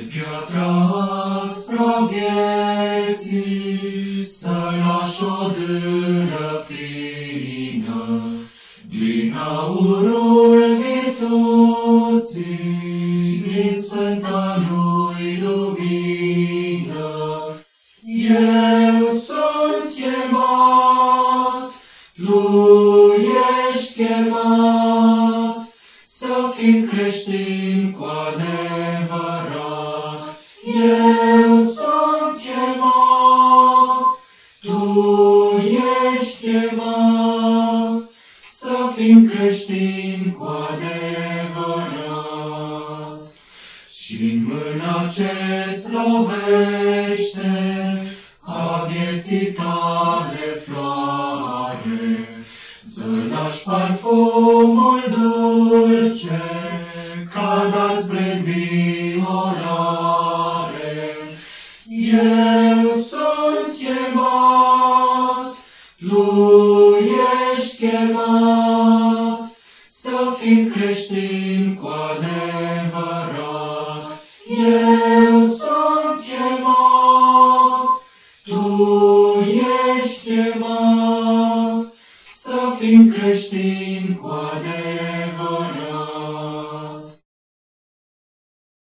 piatra asupra vieții, să lași o dâră fină, din aurul virtuții, din sfânta lui lumină. Eu sunt chemat, tu ești chemat, să fim creștini cu adevărat. Eu sunt chemat, tu ești chemat, să fim creștini cu adevărat. Și-n mâna ce-ți lovește a vieții tale floare, să lași parfumul dulce ca da spre înviorare. Eu sunt chemat, tu ești chemat, să fim creștini cu adevărat. Eu sunt chemat, tu ești chemat, să fim creștini cu adevărat.